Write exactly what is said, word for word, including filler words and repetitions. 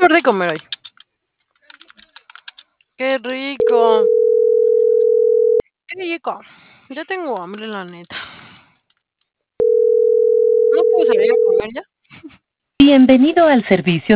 súper de comer hoy. Qué rico. Qué rico. Ya tengo hambre, la neta. ¿No puedo salir a comer ya? Bienvenido al servicio